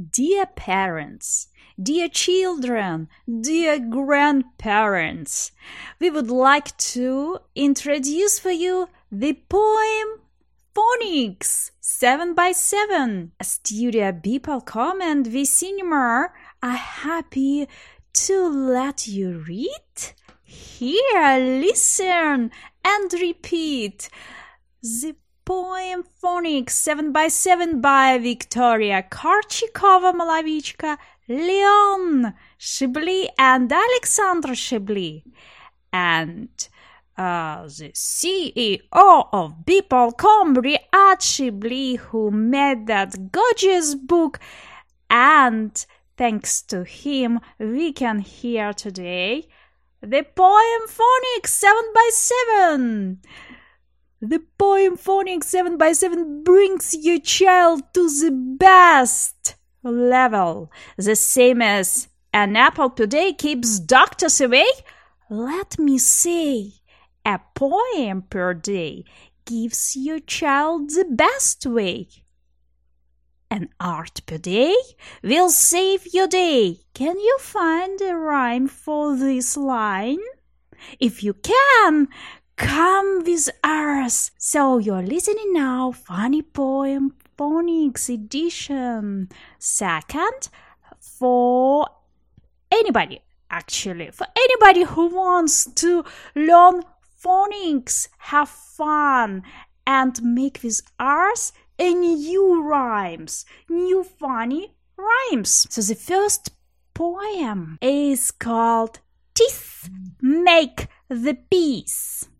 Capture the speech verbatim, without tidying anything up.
Dear parents, dear children, dear grandparents, we would like to introduce for you the poem Phonics seven by seven. Studio Bipalcom and VCinema are happy to let you read, hear, listen and repeat the poem Phonics seven by seven by Victoria Karchikova-Malavichka, Leon Shibli and Alexandra Shibli. And uh, the C E O of Bipalcom, Riyad Shibli, who made that gorgeous book, and thanks to him we can hear today the poem Phonics seven by seven. The poem Phonics seven by seven brings your child to the best level. The same as an apple per day keeps doctors away. Let me say, a poem per day gives your child the best way. An art per day will save your day. Can you find a rhyme for this line? If you can, come with us. So you're listening now, funny poem Phonics edition. Second, for anybody, actually, for anybody who wants to learn phonics, have fun, and make with us a new rhymes, new funny rhymes. So the first poem is called Teeth Make the Peace.